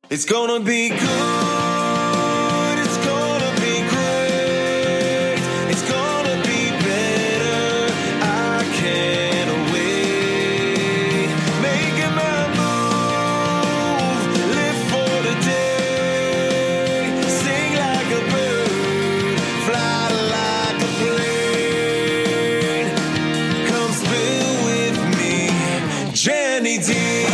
It's gonna be good. It's gonna be great. It's gonna be better. I can't wait. Making my move. Live for the day. Sing like a bird. Fly like a plane. Come spill with me, Jenny D.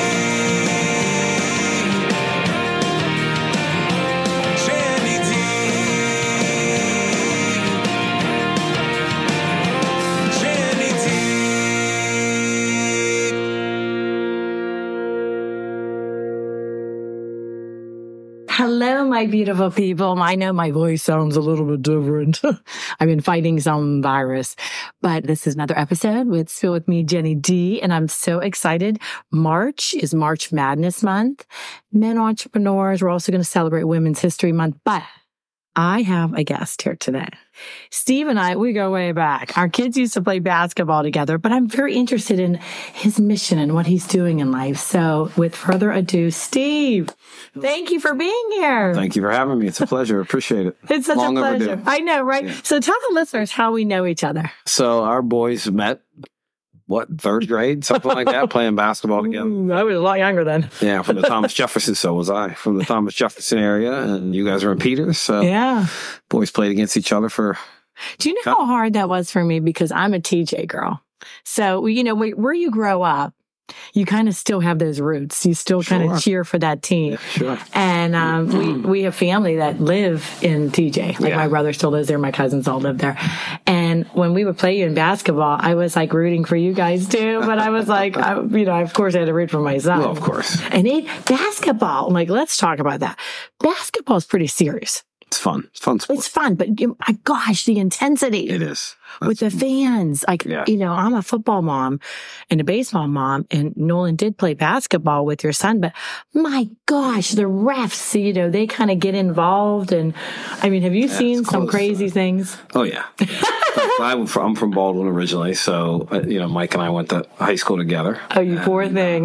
Hello, my beautiful people. I know my voice sounds a little bit different. I've been fighting some virus, but this is another episode with Spill With Me, Jenny D, and I'm so excited. March is March Madness Month. Men entrepreneurs, we're also going to celebrate Women's History Month, but I have a guest here today. Steve and I, we go way back. Our kids used to play basketball together, but I'm very interested in his mission and what he's doing in life. So with further ado, Steve, thank you for being here. Thank you for having me. It's a pleasure. Appreciate it. It's such Long a pleasure. overdue. I know, right? Yeah. So tell the listeners how we know each other. So our boys met, third grade? Something like that, playing basketball together. I was a lot younger then. Yeah, from the Thomas Jefferson, so was I. From the Thomas Jefferson area, and you guys were in Peters, so Yeah. boys played against each other for... Do you know how hard that was for me? Because I'm a TJ girl. So, you know, where you grow up, you kind of still have those roots. You still kind of cheer for that team. Yeah, sure. And we have family that live in TJ. Like my brother still lives there. My cousins all live there. And when we would play you in basketball, I was like rooting for you guys too. But I was like, of course I had to root for myself. Well, of course. And basketball, like, let's talk about that. Basketball is pretty serious. It's fun. It's fun sport. It's fun, but my gosh, the intensity. It is. With the fans. Like, I'm a football mom and a baseball mom, and Nolan did play basketball with your son, but my gosh, the refs, they kind of get involved. And I mean, have you seen some crazy things? Oh, yeah. I'm from Baldwin originally, so, Mike and I went to high school together. Oh, you poor thing.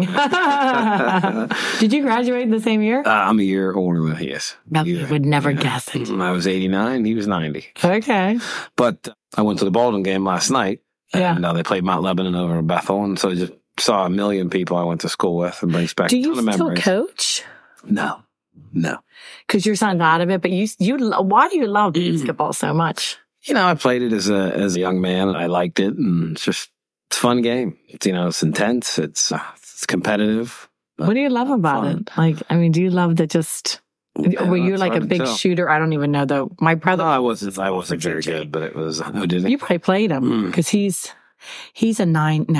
Did you graduate the same year? I'm a year older than he is. I would never guess it. I was 89, he was 90. Okay. But I went to the Baldwin game last night, and they played Mount Lebanon over in Bethel, and so I just saw a million people I went to school with, and brings back a ton of memories. Do you still coach? No. Because your son's out of it, but why do you love basketball so much? I played it as a young man, and I liked it, and it's a fun game. It's intense, it's competitive. What do you love about it? Like, I mean, do you love that just... Were you like a big shooter? I don't even know though. My brother... No, I wasn't very good, but it was... Who did it? You probably played him because he's a 90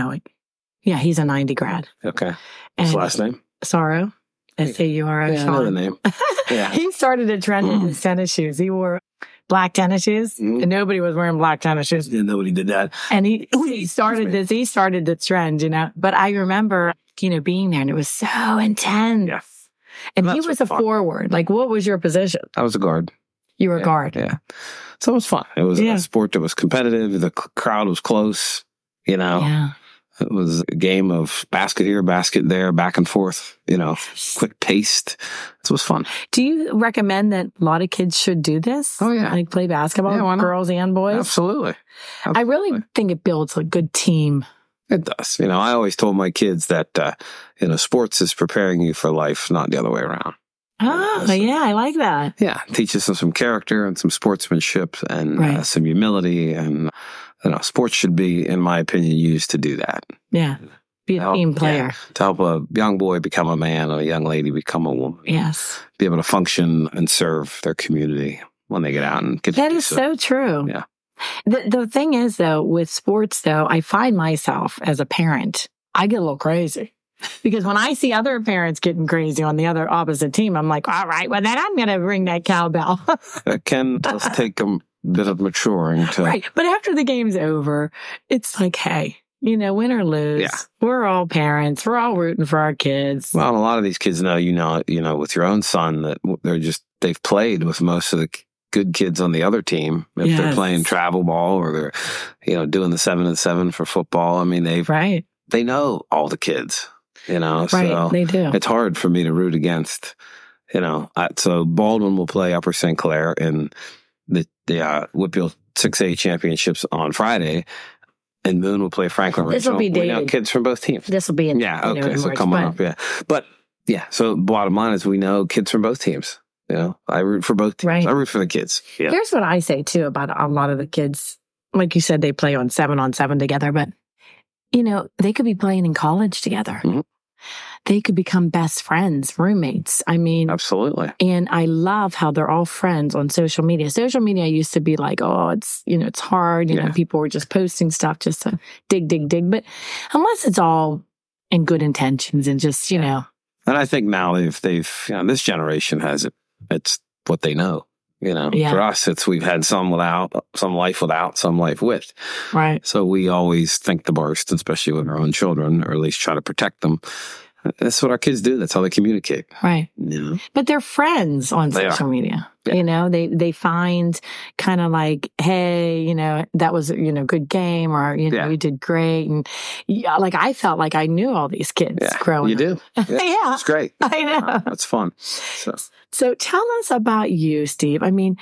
grad. Okay. What's his last name? Sorrow. S-A-U-R-O. Yeah, I know the name. Yeah. He started a trend in his tennis shoes. He wore black tennis shoes, and nobody was wearing black tennis shoes. Yeah, nobody did that. And he started this. He started the trend, But I remember, being there, and it was so intense. Yeah. And he was a forward. Like, what was your position? I was a guard. You were a guard. Yeah. So it was fun. It was a sport that was competitive. The crowd was close, Yeah. It was a game of basket here, basket there, back and forth, quick paced. It was fun. Do you recommend that a lot of kids should do this? Oh, yeah. Like play basketball, girls and boys? Absolutely. I really think it builds a good team. It does. I always told my kids that, sports is preparing you for life, not the other way around. Oh, yeah, I like that. Yeah, teaches them some character and some sportsmanship and some humility. And, sports should be, in my opinion, used to do that. Yeah, be a team player. Yeah, to help a young boy become a man and a young lady become a woman. Yes. Be able to function and serve their community when they get out and get That is so true. Yeah. The thing is, though, with sports, though, I find myself as a parent, I get a little crazy. Because when I see other parents getting crazy on the other opposite team, I'm like, all right, well, then I'm going to ring that cowbell. It can just take a bit of maturing to... Right. But after the game's over, it's like, hey, win or lose, we're all parents. We're all rooting for our kids. Well, a lot of these kids know, with your own son that they've played with most of the good kids on the other team. If they're playing travel ball or they're, doing the 7-on-7 for football. I mean, they know all the kids, so they do. It's hard for me to root against, So Baldwin will play Upper St. Clair in the Whitfield 6A championships on Friday, and Moon will play Franklin Regional. This will be dated. We know kids from both teams. This will be in so coming up, But so bottom line is we know kids from both teams. I root for both teams. Right. I root for the kids. Yeah. Here's what I say too about a lot of the kids. Like you said, they play on 7 together, but they could be playing in college together. Mm-hmm. They could become best friends, roommates. I mean, absolutely. And I love how they're all friends on social media. Social media used to be like, oh, it's, it's hard. People were just posting stuff just to dig. But unless it's all in good intentions and just, And I think now they've this generation has it. It's what they know. For us, we've had some life without, some life with. Right. So we always think the worst, especially with our own children, or at least try to protect them. That's what our kids do. That's how they communicate. Right. But they're friends on social media. Yeah. They find kind of like, hey, that was, good game, or, you did great. And like, I felt like I knew all these kids growing up. You do. Yeah. It's great. I know. That's fun. So tell us about you, Steve. I mean,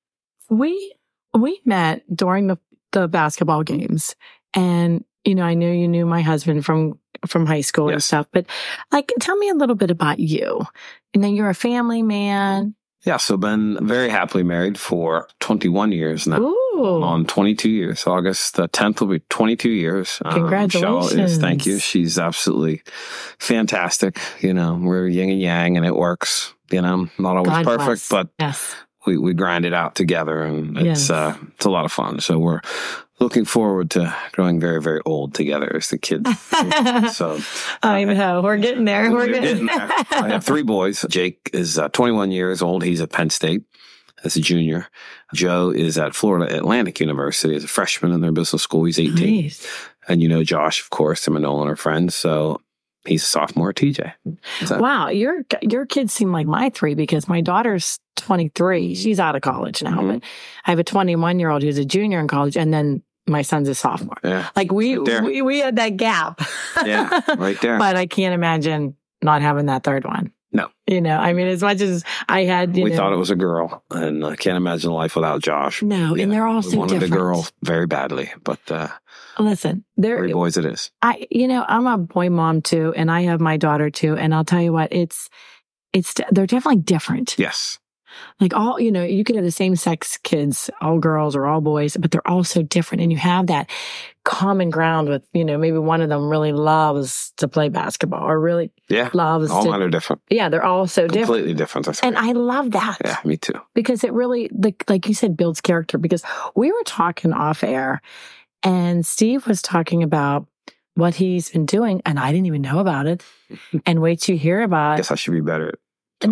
we met during the basketball games, and, I know you knew my husband from high school and stuff, but like, tell me a little bit about you. And then you're a family man. Yeah. So been very happily married for 21 years now. Ooh. On 22 years. August the 10th will be 22 years. Congratulations. Thank you. She's absolutely fantastic. We're yin and yang, and it works. Not always God perfect, bless. But we grind it out together, and it's a lot of fun. So we're looking forward to growing very, very old together as the kids. So I know we're getting there. We're getting there. I have 3 boys. Jake is 21 years old. He's at Penn State as a junior. Joe is at Florida Atlantic University as a freshman in their business school. He's 18. Nice. And Josh, of course, him and Nolan are friends. So he's a sophomore at TJ. So. Wow. Your kids seem like my 3, because my daughter's 23. She's out of college now. But I have a 21-year-old who's a junior in college, and then my son's a sophomore. Yeah. Like we had that gap. Yeah, right there. But I can't imagine not having that third one. No. I mean, as much as I had, we thought it was a girl, and I can't imagine life without Josh. No, and they're all so different. We wanted a girl very badly, but listen, 3 boys it is. I'm a boy mom too, and I have my daughter too, and I'll tell you what, they're definitely different. Yes. Like all, you could have the same sex kids, all girls or all boys, but they're all so different. And you have that common ground with, maybe one of them really loves to play basketball, or really loves all mine are different. Yeah, they're all so completely different. And I love that. Yeah, me too. Because it really, like you said, builds character. Because we were talking off air, and Steve was talking about what he's been doing, and I didn't even know about it. And wait till you hear about it. I guess I should be better at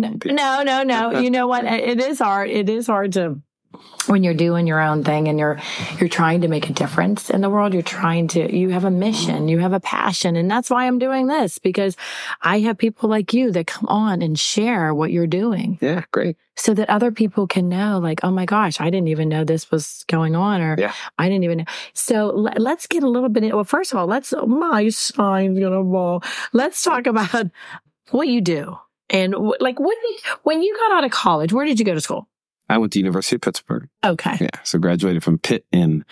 No. You know what? It is hard. It is hard to, when you're doing your own thing and you're trying to make a difference in the world. You have a mission, you have a passion. And that's why I'm doing this, because I have people like you that come on and share what you're doing. Yeah, great. So that other people can know, like, oh my gosh, I didn't even know this was going on, or I didn't even know. So let's get a little bit, well, first of all, my sign's gonna fall. Let's talk about what you do. And when you got out of college, where did you go to school? I went to University of Pittsburgh. Okay. Yeah. So graduated from Pitt in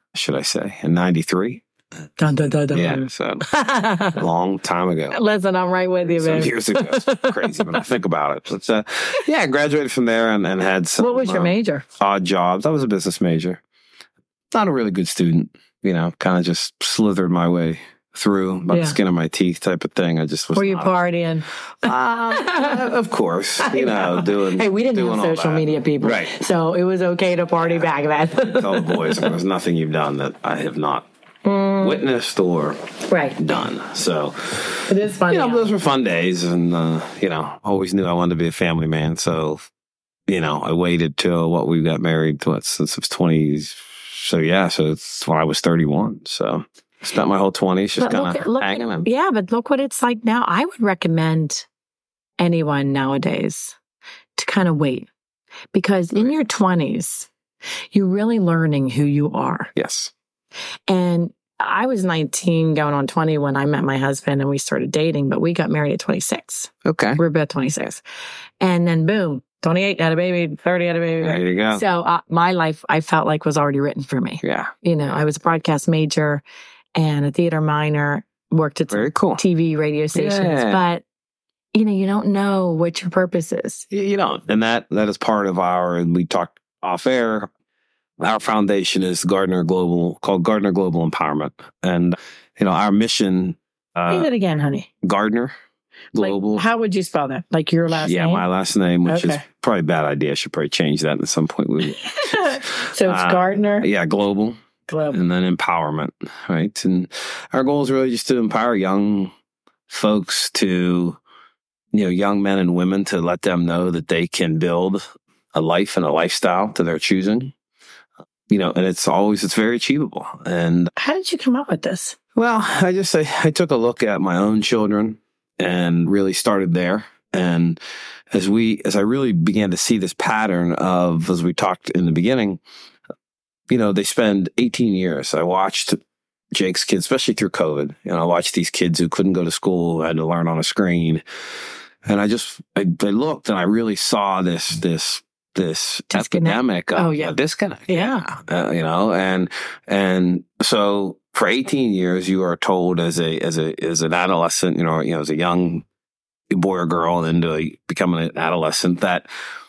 93. Dun, dun, dun, dun. Yeah. So a long time ago. Listen, I'm right with you, man. Some years ago. It's crazy when I think about it. But I graduated from there and had some. What was your major? Odd jobs. I was a business major. Not a really good student, kind of just slithered my way through by the skin of my teeth type of thing. I just was. Were you partying? Of course, doing. Hey, we didn't have social media, people, right? So it was okay to party back then. Tell the boys, there's nothing you've done that I have not witnessed or done. So it is fun. Those were fun days, and always knew I wanted to be a family man. So I waited till we got married. Since I was 20. So it's when I was 31. So. Spent my whole 20s just kind of hanging. Yeah, but look what it's like now. I would recommend anyone nowadays to kind of wait, because in your 20s, you're really learning who you are. Yes. And I was 19 going on 20 when I met my husband and we started dating, but we got married at 26. Okay. We're both 26. And then boom, 28 had a baby, 30 had a baby. There you go. So my life, I felt like was already written for me. Yeah. I was a broadcast major and a theater minor, worked at very cool TV, radio stations, but you don't know what your purpose is. You don't. And that is part of and we talked off air. Our foundation is called Gardner Global Empowerment. And, our mission. Say that again, honey. Gardner Global. Like, how would you spell that? Like your last name? Yeah, my last name, which is probably a bad idea. I should probably change that at some point. So it's Gardner? Yeah, Global. And then empowerment, right? And our goal is really just to empower young folks to, young men and women, to let them know that they can build a life and a lifestyle to their choosing. And it's very achievable. And how did you come up with this? Well, I took a look at my own children and really started there. And as I really began to see this pattern of, as we talked in the beginning, they spend 18 years. I watched Jake's kids, especially through COVID. I watched these kids who couldn't go to school, had to learn on a screen. And I looked and I really saw this epidemic of disconnect. Yeah. And so for 18 years, you are told as an adolescent, as a young boy or girl, and into becoming an adolescent, that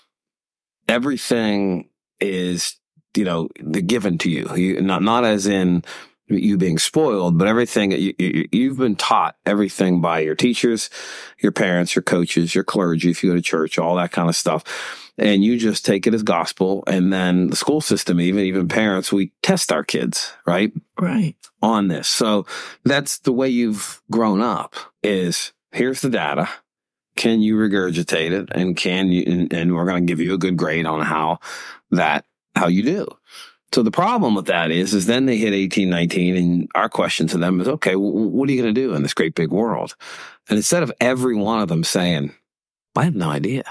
everything is, they're given to you. Not as in you being spoiled, but everything you've been taught everything by your teachers, your parents, your coaches, your clergy, if you go to church, all that kind of stuff. And you just take it as gospel. And then the school system, even parents, we test our kids, right? Right. On this. So that's the way you've grown up is here's the data. Can you regurgitate it? And and we're going to give you a good grade on how you do. So the problem with that is then they hit 18, 19, and our question to them is, okay, what are you going to do in this great big world? And instead of every one of them saying, I have no idea,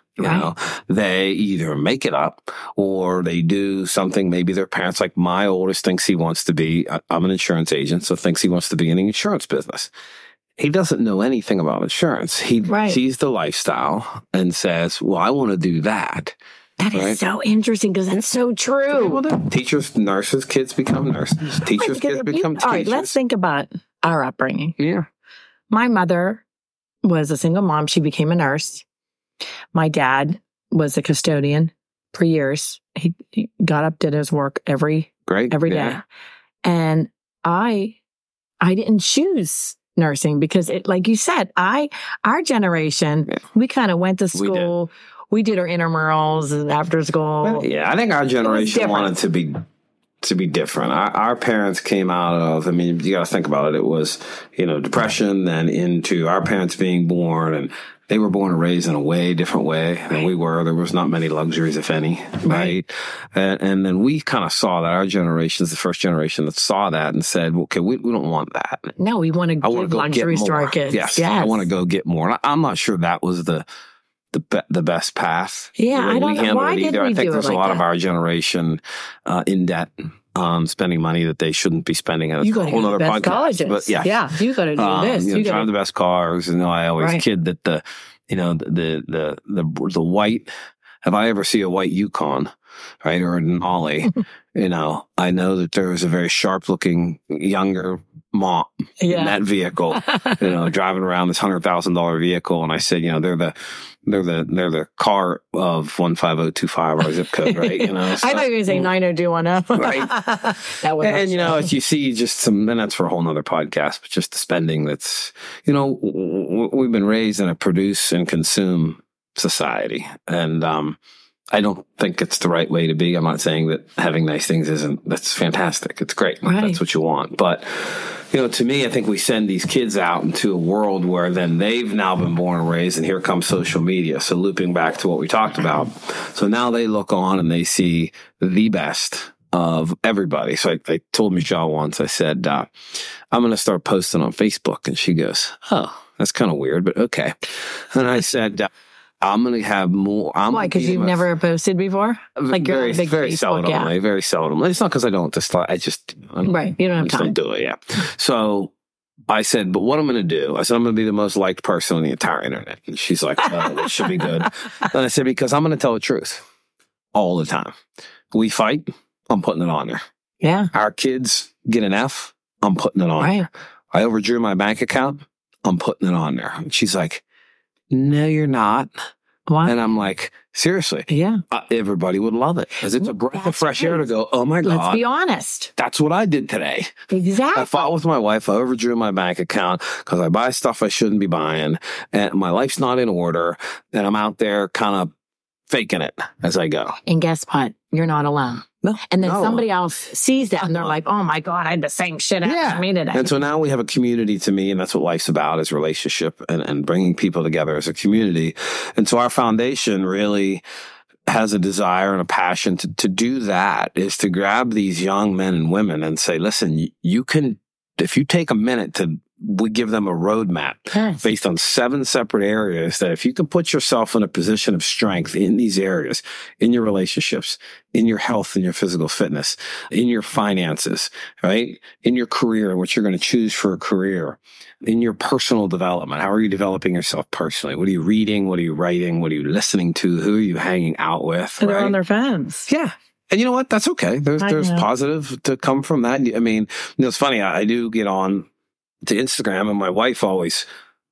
they either make it up or they do something. Maybe their parents, like my oldest thinks he wants to be, I'm an insurance agent, so thinks he wants to be in the insurance business. He doesn't know anything about insurance. He sees the lifestyle and says, well, I want to do that. That is so interesting because that's so true. Well, teachers, nurses, kids become nurses. Teachers, kids become teachers. All right, let's think about our upbringing. Yeah. My mother was a single mom. She became a nurse. My dad was a custodian for years. He got up, did his work every day. And I didn't choose nursing because like you said, our generation, we kind of went to school. We did our intramurals and after school. Yeah, I think our generation wanted to be different. Our parents came out of, you got to think about it. It was, depression, then into our parents being born, and they were born and raised in a way different way than we were. There was not many luxuries, if any, right? And then we kind of saw that. Our generation is the first generation that saw that and said, okay, we don't want that. No, we want to give luxuries to our kids. Yes. I want to go get more. I'm not sure that was the best path. Yeah, I don't know. Why did we I think do there's it like a lot that? of our generation in debt, spending money that they shouldn't be spending. You got to go to the best colleges. But yeah, you got to do this. You drive the best cars. And I always kid that the white. If I ever see a white Yukon, right, or a Denali, I know that there was a very sharp-looking younger mom in that vehicle, driving around this $100,000 vehicle. And I said, they're the car of 15025, our zip code, right? So, I thought you were going to say 90210. Right. That was if you see just and that's for a whole nother podcast, but just the spending that's, we've been raised in a produce and consume society. And, I don't think it's the right way to be. I'm not saying that having nice things that's fantastic. It's great. Right. That's what you want. But, to me, I think we send these kids out into a world where then they've now been born and raised, and here comes social media. So looping back to what we talked about. So now they look on and they see the best of everybody. So I told Michelle once, I said, I'm going to start posting on Facebook. And she goes, oh, that's kind of weird, but okay. And I said, I'm going to have more. Why? Because you've never posted before? Like you're very, very seldom. Yeah. Very seldom. It's not because I don't. I just right. You don't have time. Don't do it. Yeah. So I said, but what I'm going to do? I said, I'm going to be the most liked person on the entire internet. And she's like, oh, that should be good. And I said, because I'm going to tell the truth all the time. We fight. I'm putting it on there. Yeah. Our kids get an F. I'm putting it on there. I overdrew my bank account. I'm putting it on there. And she's like, no, you're not. What? And I'm like, seriously? Yeah. Everybody would love it. Because it's a breath of fresh air to go, oh my God. Let's be honest. That's what I did today. Exactly. I fought with my wife. I overdrew my bank account because I buy stuff I shouldn't be buying. And my life's not in order. And I'm out there kind of faking it as I go. And guess what? You're not alone. No, and then somebody else sees that and they're like, oh my God, I had the same shit happen to me today. And so now we have a community to me, and that's what life's about, is relationship and bringing people together as a community. And so our foundation really has a desire and a passion to do that, is to grab these young men and women and say, listen, you can, if you take a minute we give them a roadmap based on 7 separate areas that if you can put yourself in a position of strength in these areas, in your relationships, in your health and your physical fitness, in your finances, right? In your career, what you're going to choose for a career, in your personal development. How are you developing yourself personally? What are you reading? What are you writing? What are you listening to? Who are you hanging out with? They're on their phones. Yeah. And you know what? That's okay. There's positive to come from that. I mean, it's funny. I do get on to Instagram, and my wife always,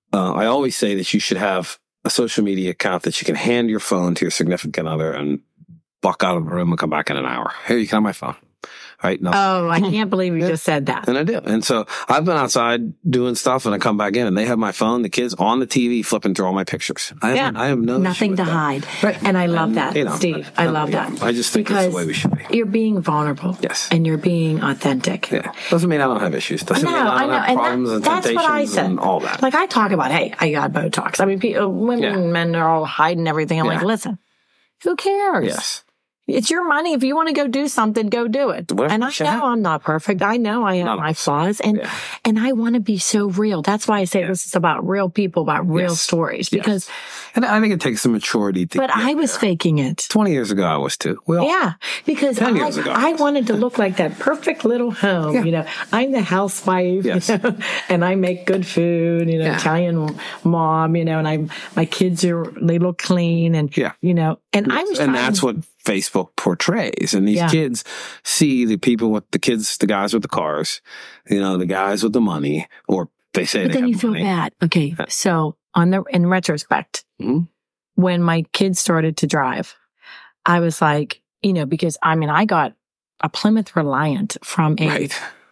I always say that you should have a social media account that you can hand your phone to your significant other and walk out of the room and come back in an hour. Here, you can have my phone. Right? No. Oh, I can't believe you just said that. And I do. And so I've been outside doing stuff, and I come back in and they have my phone, the kids on the TV flipping through all my pictures. I have no nothing to hide. Right. And I love that, Steve. I love that. I just think that's the way we should be. You're being vulnerable. Yes. And you're being authentic. Yeah. Doesn't mean I don't have issues. Doesn't mean I don't have problems and temptations what I said. And all that. Like I talk about, hey, I got Botox. I mean, women and men are all hiding everything. I'm like, listen, who cares? Yes. It's your money. If you want to go do something, go do it. And I know I'm not perfect. I know I have my flaws. And I want to be so real. That's why I say this is about real people, about real stories. Because and I think it takes some maturity to But I was faking it. 20 years ago, I was too. Because 10 years ago, I wanted to look like that perfect little home. You know, I'm the housewife, you know, and I make good food, you know, Italian mom, you know, and my kids they look clean and, you know, and I was and that's what Facebook portrays. And these kids see the guys with the cars, you know, the guys with the money, or they say but then you feel bad. Okay. So in retrospect, when my kids started to drive, I was like, you know, because I got a Plymouth Reliant from a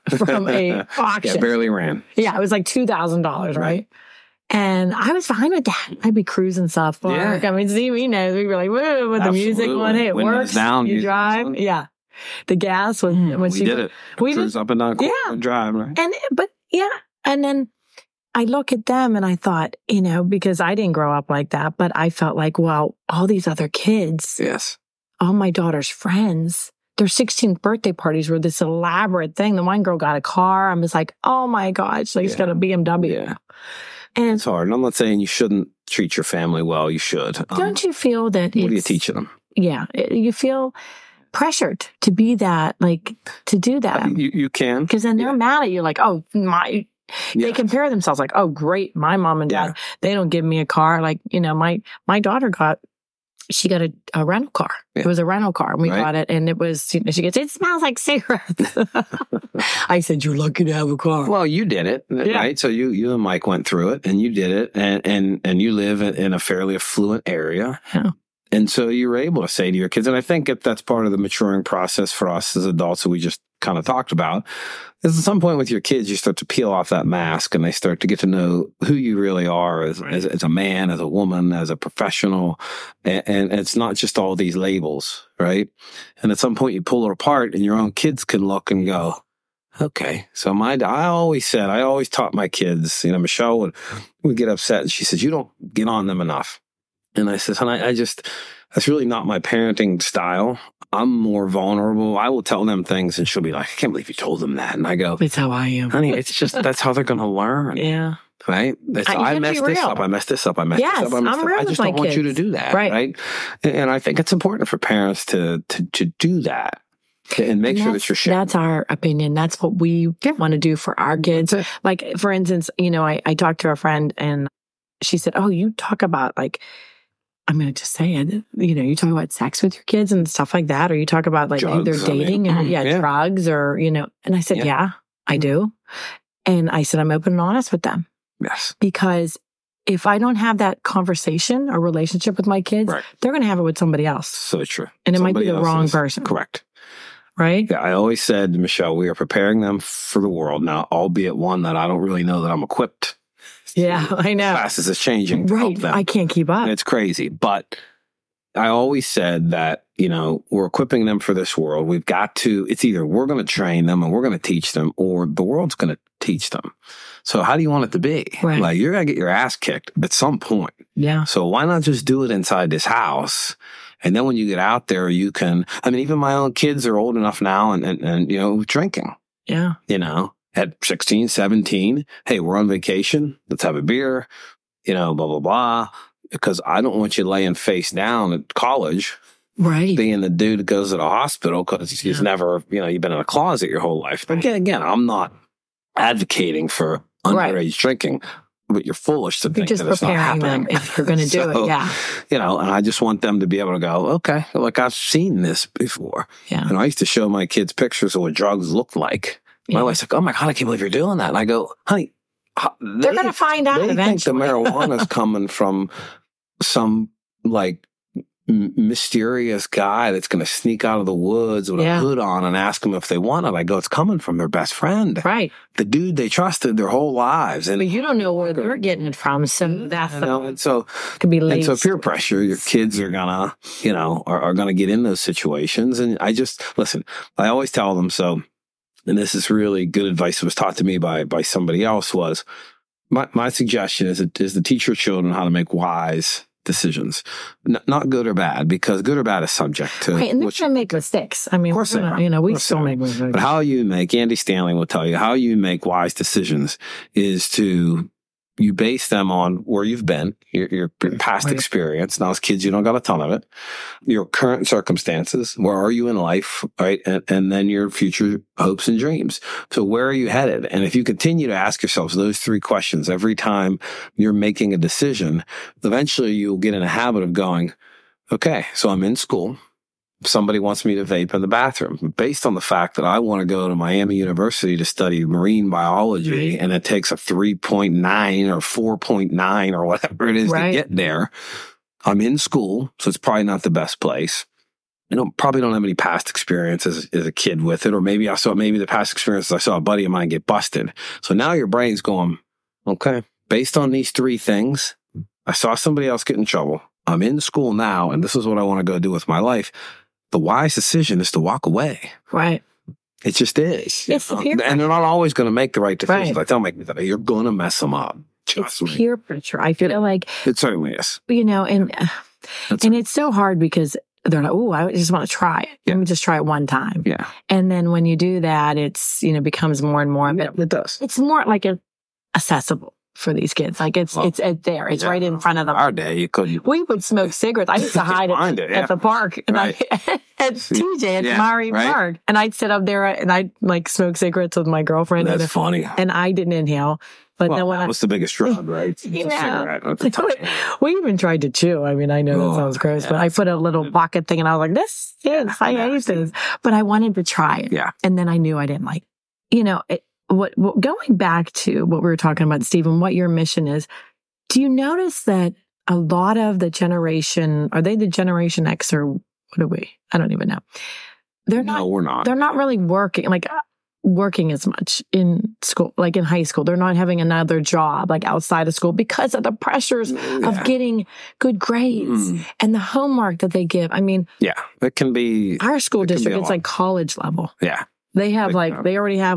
auction. Yeah, barely ran. Yeah. It was like $2,000. Right. And I was fine with that. I'd be cruising South Park. I mean, Stevie knows. We'd be like, whoa, with the music on. Hey, it works. Down, you drive. On. Yeah. The gas was, when we did it. We cruise up and down and drive, right? And then I look at them and I thought, you know, because I didn't grow up like that, but I felt like, well, all these other kids. Yes. All my daughter's friends. Their 16th birthday parties were this elaborate thing. The one girl got a car. I was like, oh my God, she's got a BMW. Yeah. And it's hard. And I'm not saying you shouldn't treat your family well. You should. Don't you feel that what are you teaching them? Yeah. You feel pressured to be that, like, to do that. You can. Because then they're mad at you, like, oh, they compare themselves like, oh, great, my mom and dad, they don't give me a car. Like, you know, my daughter got a rental car. It was a rental car. And we got it. And it was, you know, she gets, it smells like cigarettes. I said, you're lucky to have a car. Well, you did it, right? So you and Mike went through it and you did it. And you live in a fairly affluent area. Yeah. And so you were able to say to your kids, and I think that's part of the maturing process for us as adults that we just kind of talked about, is at some point with your kids, you start to peel off that mask and they start to get to know who you really are as a man, as a woman, as a professional. And it's not just all these labels, right? And at some point you pull it apart and your own kids can look and go, okay. So I always taught my kids, you know, Michelle would get upset and she says, you don't get on them enough. And I said, honey, that's really not my parenting style. I'm more vulnerable. I will tell them things and she'll be like, I can't believe you told them that. And I go, it's how I am. Honey, it's just, that's how they're going to learn. Yeah. Right? I messed this up. I messed this up. I messed this up. I just don't want you to do that. Right? And I think it's important for parents to do that. And make sure that you're sharing. That's our opinion. That's what we want to do for our kids. Like, for instance, I talked to a friend and she said, oh, you talk about like, I'm going to just say it, you talk about sex with your kids and stuff like that, or you talk about like either dating and drugs or, and I said, yeah, I do. And I said, I'm open and honest with them. Yes. Because if I don't have that conversation or relationship with my kids, they're going to have it with somebody else. So true. And it might be the wrong person. Correct. Right? Yeah, I always said, Michelle, we are preparing them for the world now, albeit one that I don't really know that I'm equipped. Yeah, I know. Fastest is changing. Right. I can't keep up. It's crazy. But I always said that, we're equipping them for this world. We've got to, it's either we're going to train them and we're going to teach them, or the world's going to teach them. So how do you want it to be? Right. Like, you're going to get your ass kicked at some point. Yeah. So why not just do it inside this house? And then when you get out there, you can, even my own kids are old enough now and drinking. Yeah. At 16, 17, hey, we're on vacation. Let's have a beer, blah, blah, blah. Because I don't want you laying face down at college. Right. Being the dude that goes to the hospital because he's never, you've been in a closet your whole life. But again, I'm not advocating for underage drinking. But you're foolish to think that it's not happening. Them if you're going to do it, yeah. And I just want them to be able to go, okay, like I've seen this before. Yeah. And I used to show my kids pictures of what drugs look like. My wife's like, oh my God, I can't believe you're doing that. And I go, honey, they're going to find out eventually. Think the marijuana is coming from some like mysterious guy that's going to sneak out of the woods with a hood on and ask them if they want it. I go, it's coming from their best friend. Right. The dude they trusted their whole lives. But you don't know where they're getting it from. So that's and so could be late. And so peer pressure, your kids are gonna, are gonna get in those situations. And I always tell them, and this is really good advice that was taught to me by somebody else, was my suggestion is to teach your children how to make wise decisions, not good or bad, because good or bad is subject to. Right, and they're going to make mistakes. Of course they are. We still make mistakes. But how you make, Andy Stanley will tell you, how you make wise decisions is you base them on where you've been, your past experience. Now, as kids, you don't got a ton of it. Your current circumstances, where are you in life, right? And then your future hopes and dreams. So where are you headed? And if you continue to ask yourselves those three questions every time you're making a decision, eventually you'll get in a habit of going, okay, so I'm in school. Somebody wants me to vape in the bathroom based on the fact that I want to go to Miami University to study marine biology, and it takes a 3.9 or 4.9 or whatever it is to get there. I'm in school, so it's probably not the best place. I probably don't have any past experiences as a kid with it, or maybe the past experiences I saw a buddy of mine get busted. So now your brain's going, okay, based on these three things, I saw somebody else get in trouble. I'm in school now, and this is what I want to go do with my life. The wise decision is to walk away. Right. It just is. It's and they're not always going to make the right decisions. Like, don't make me that. You're going to mess them up. It's peer pressure. I feel like it certainly is. And it's so hard because they're like, oh, I just want to try it. Let me just try it one time. Yeah. And then when you do that, it's, becomes more and more. It does. It's more like accessible for these kids. Like it's there. It's right in front of them. Our day, you couldn't. We would smoke cigarettes. I used to hide at the park and at TJ at Maury Park. And I'd sit up there and I'd like smoke cigarettes with my girlfriend. That's funny. And I didn't inhale. But then when that was the biggest drug, right? Cigarette at the time. We even tried to chew. I mean, I know that sounds gross, but I put a little pocket thing and I was like, this is, I hate this. But I wanted to try it. Yeah. And then I knew I didn't like it. Going back to what we were talking about, Stephen, what your mission is, do you notice that a lot of the generation, are they the Generation X or what are we? I don't even know. We're not. They're not really working as much in school, like in high school. They're not having another job like outside of school because of the pressures of getting good grades and the homework that they give. I mean, it can be our school district. It's like college level. Yeah. They have they already have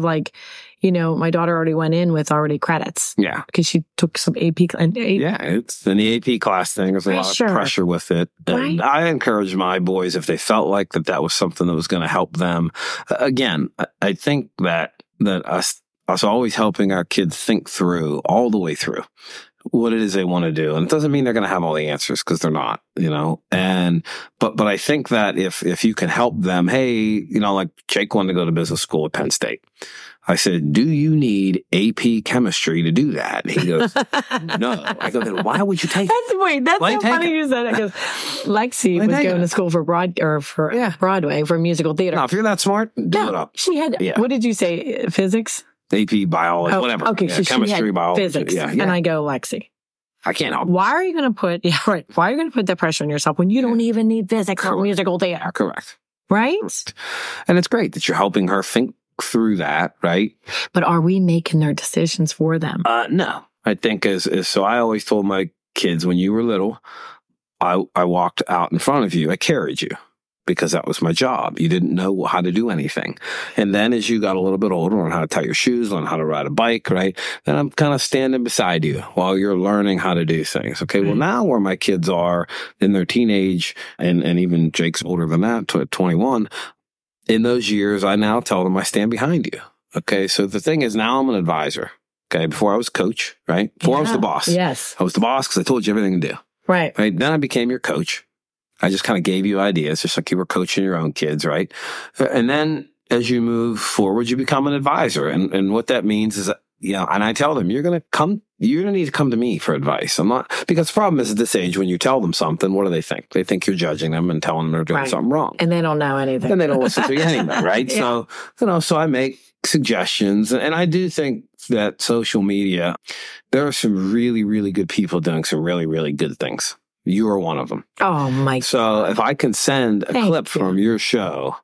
my daughter already went in with already credits. Yeah. Because she took some AP. It's in the AP class thing. There's a lot of pressure with it. And I encourage my boys, if they felt like that was something that was going to help them. Again, I think that us So always helping our kids think through all the way through what it is they want to do. And it doesn't mean they're going to have all the answers, because they're not, but I think that if you can help them, hey, like Jake wanted to go to business school at Penn State. I said, do you need AP chemistry to do that? And he goes, no. I go, then why would you take it? That's so funny you said that, because Lexi was going to school for Broadway for musical theater. Now, if you're that smart, do it up. She had, what did you say, physics? AP, biology, whatever. Okay, so chemistry, biology. Physics. Yeah. And I go, Lexi, I can't help. Why are you going to put, why are you going to put that pressure on yourself when you don't even need physics or musical theater? Correct. Right? And it's great that you're helping her think through that, right? But are we making their decisions for them? No. I think so I always told my kids, when you were little, I walked out in front of you. I carried you, because that was my job. You didn't know how to do anything. And then as you got a little bit older, learn how to tie your shoes, learn how to ride a bike, right? Then I'm kind of standing beside you while you're learning how to do things. Okay, well, now where my kids are in their teenage, and even Jake's older than that, 21, in those years, I now tell them I stand behind you. Okay, so the thing is, now I'm an advisor. Okay, before I was coach, right? Before I was the boss. Yes. I was the boss because I told you everything to do. Right. Then I became your coach. I just kind of gave you ideas, just like you were coaching your own kids, right? And then as you move forward, you become an advisor. And what that means is, and I tell them, you're going to need to come to me for advice. Because the problem is, at this age, when you tell them something, what do they think? They think you're judging them and telling them they're doing something wrong. And they don't know anything. And they don't listen to you anyway, right? Yeah. So I make suggestions. And I do think that social media, there are some really, really good people doing some really, really good things. You are one of them. Oh, my God. So if I can send a clip from your show,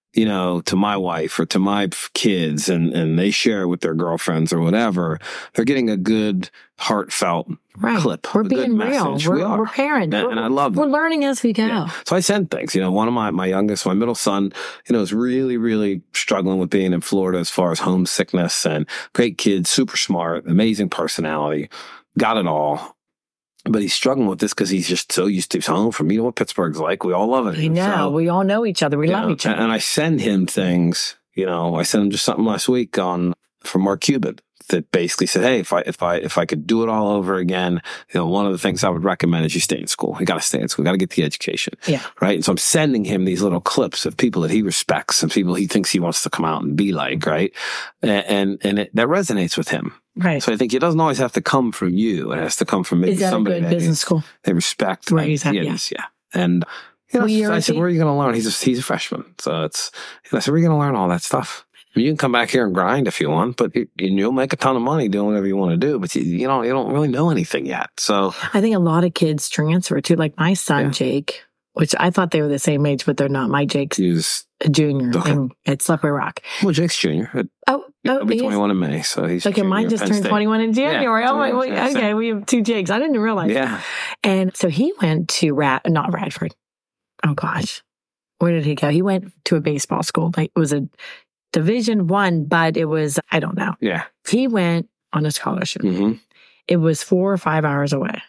to my wife or to my kids, and they share it with their girlfriends or whatever, they're getting a good, heartfelt clip. We're being real. We're parents. And I love it. We're learning as we go. Yeah. So I send things. One of my youngest, my middle son, is really, really struggling with being in Florida as far as homesickness, and great kid, super smart, amazing personality, got it all. But he's struggling with this because he's just so used to home from, what Pittsburgh's like. We all love it. I know. We all know each other. We love each other. And I send him things, I sent him just something last week from Mark Cuban that basically said, hey, if I could do it all over again, one of the things I would recommend is you stay in school. You got to stay in school. You got to get the education. Yeah. Right. And so I'm sending him these little clips of people that he respects and people he thinks he wants to come out and be like, right. And that resonates with him. Right. So I think it doesn't always have to come from you. It has to come from maybe somebody. Is that a good business school? They respect. Right. Exactly. Yeah. And I said, where are you going to learn? He's a freshman. So I said, where are you going to learn all that stuff? You can come back here and grind if you want, but you'll make a ton of money doing whatever you want to do. But you don't really know anything yet. So I think a lot of kids transfer too. Like my son, Jake, which I thought they were the same age, but they're not. My Jake's a junior at Slippery Rock. Well, Jake's junior. He'll be 21 in May, so he's okay. Mine just turned 21 in January. Yeah, okay. We have two Jakes. I didn't realize. Yeah. And so he went to not Radford. Oh gosh, where did he go? He went to a baseball school. Like it was a Division I, but it was, I don't know. Yeah. He went on a scholarship. Mm-hmm. It was 4 or 5 hours away.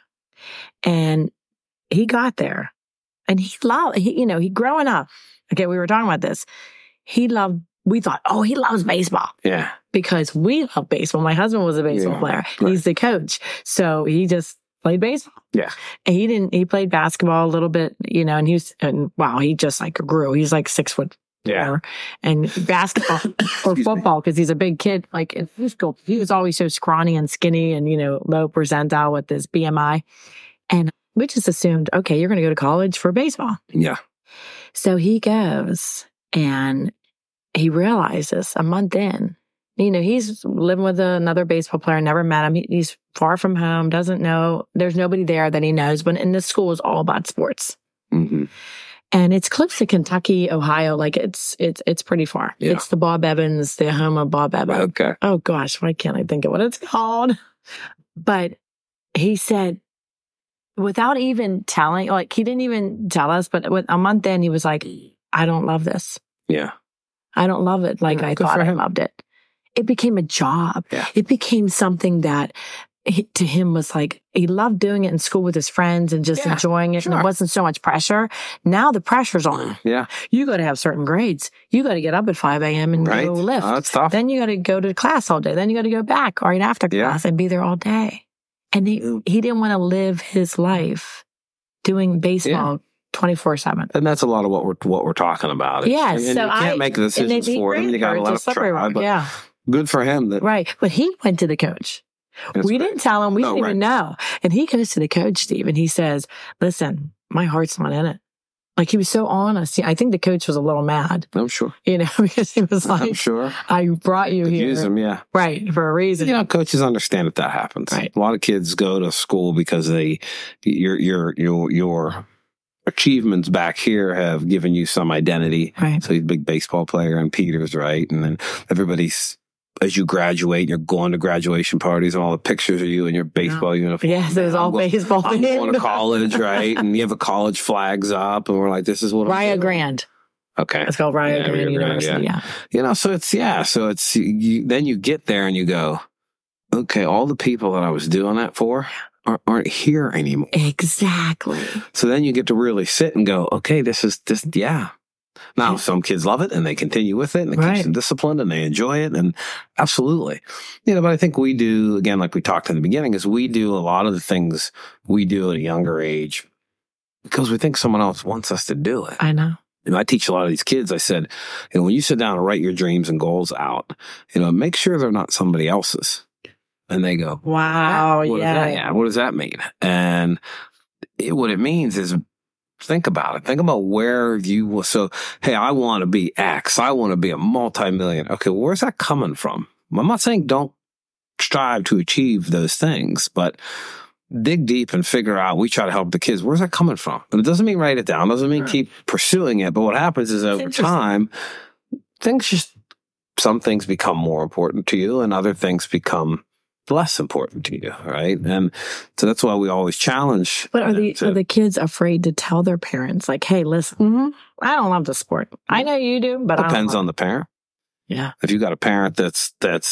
And he got there and he growing up, okay, we were talking about this. We thought, he loves baseball. Yeah. Because we love baseball. My husband was a baseball player. Right. He's the coach. So he just played baseball. Yeah. And he played basketball a little bit, and he just like grew. He's like 6 foot. Yeah. And basketball or football, because he's a big kid. Like in school, he was always so scrawny and skinny and, low percentile with his BMI. And we just assumed, okay, you're going to go to college for baseball. Yeah. So he goes and he realizes a month in, he's living with another baseball player, never met him. He's far from home, doesn't know. There's nobody there that he knows. But in this school is all about sports. Mm-hmm. And it's close to Kentucky, Ohio. Like it's pretty far. Yeah. It's the Bob Evans, the home of Bob Evans. Okay. Oh gosh, why can't I think of what it's called? But he said, without even telling, like he didn't even tell us, but a month in, he was like, I don't love this. Yeah. I don't love it like I thought I loved it. It became a job. Yeah. It became something that to him was like, he loved doing it in school with his friends and just enjoying it. Sure. And it wasn't so much pressure. Now the pressure's on. Yeah. You got to have certain grades. You got to get up at 5 a.m. and go lift. Oh, that's tough. Then you got to go to class all day. Then you got to go back right after class and be there all day. And he didn't want to live his life doing baseball 24/7. And that's a lot of what we're talking about. Yeah. And so you can't make the decisions for him. You got to let him try. But good for him. Right. But he went to the coach. We didn't tell him. We didn't even know. And he goes to the coach, Steve, and he says, listen, my heart's not in it. Like, he was so honest. I think the coach was a little mad. I'm sure. Because he was like, I'm sure. I brought you here. Use him, yeah. Right, for a reason. Coaches understand that happens. Right. A lot of kids go to school because your achievements back here have given you some identity. Right. So he's a big baseball player in Peters, right? And then everybody's, as you graduate, you're going to graduation parties and all the pictures of you in your baseball uniform. Yes, it was all baseball. I'm going to college, right? And you have a college flags up and we're like, this is what Rio Grande. Okay. It's called Rio Grande University, So it's, then you get there and you go, okay, all the people that I was doing that for aren't here anymore. Exactly. So then you get to really sit and go, okay, this. Now, some kids love it and they continue with it and it keeps them disciplined and they enjoy it. And absolutely. But I think we do, again, like we talked in the beginning, is we do a lot of the things we do at a younger age because we think someone else wants us to do it. I know. I teach a lot of these kids. I said, when you sit down and write your dreams and goals out, make sure they're not somebody else's. And they go, wow, what does that mean? And what it means is, think about it. Think about where you will. So, hey, I want to be X. I want to be a multi-million. Okay, where's that coming from? I'm not saying don't strive to achieve those things, but dig deep and figure out. We try to help the kids. Where's that coming from? But it doesn't mean write it down. It doesn't mean keep pursuing it. But what happens is over time, some things become more important to you and other things become less important to you, right? And so that's why we always challenge. But are the kids afraid to tell their parents, like, hey, listen, I don't love the sport. I know you do, but depends on the parent. Yeah. If you got a parent that's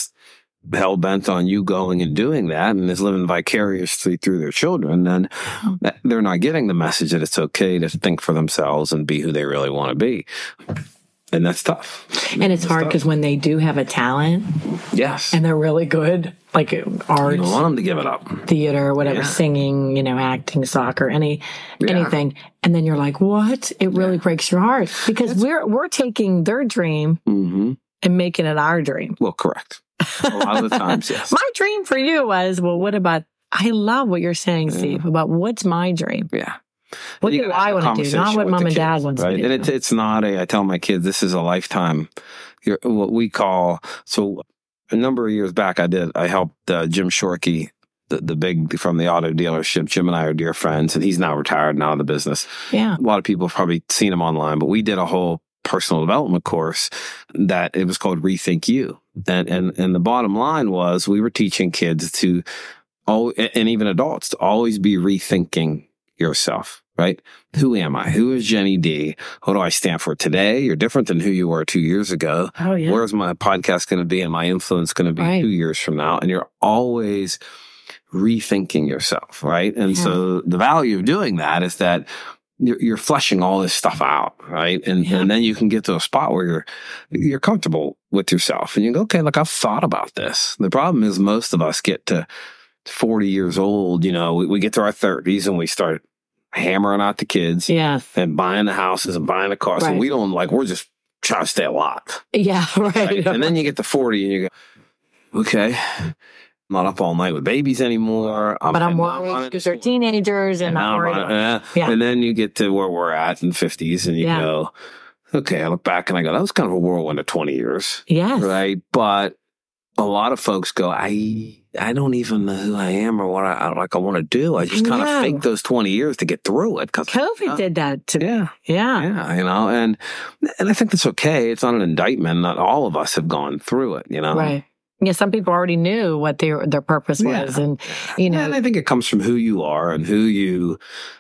hell bent on you going and doing that and is living vicariously through their children, then they're not getting the message that it's okay to think for themselves and be who they really want to be. And that's tough. And it's hard because when they do have a talent, and they're really good, like art, you don't want them to give it up. Theater, whatever, singing, acting, soccer, anything, and then you're like, what? It really breaks your heart because we're taking their dream and making it our dream. Well, correct. A lot of the times, yes. My dream for you was, well, what about? I love what you're saying, Steve, about what's my dream. Yeah. What do I want to do? Not what mom and dad wants to do. And it's not I tell my kids, this is a lifetime. What we call, so a number of years back, I helped Jim Shorkey, the big from the auto dealership. Jim and I are dear friends, and he's now retired and out of the business. Yeah. A lot of people have probably seen him online, but we did a whole personal development course that it was called Rethink You. And the bottom line was we were teaching kids to, and even adults, to always be rethinking yourself, right? Who am I? Who is Jenny D? What do I stand for today? You're different than who you were 2 years ago. Oh, yeah. Where's my podcast going to be and my influence going to be 2 years from now? And you're always rethinking yourself, right? And so the value of doing that is that you're fleshing all this stuff out, right? And then you can get to a spot where you're comfortable with yourself and you go, okay, look, I've thought about this. The problem is most of us get to 40 years old, we get to our 30s and we start hammering out the kids and buying the houses and buying the cars. And we don't we're just trying to stay alive. Yeah, right. And then you get to 40 and you go, okay, I'm not up all night with babies anymore. But I'm worried because they're teenagers and I'm worried. And then you get to where we're at in 50s and you go, okay, I look back and I go, that was kind of a whirlwind of 20 years. Yes. Right. But a lot of folks go, I don't even know who I am or what I want to do. I just kind of fake those 20 years to get through it. COVID did that to me. Yeah. And I think that's okay. It's not an indictment. Not all of us have gone through it, Right. Yeah, some people already knew what their purpose was. And, And I think it comes from who you are and who you,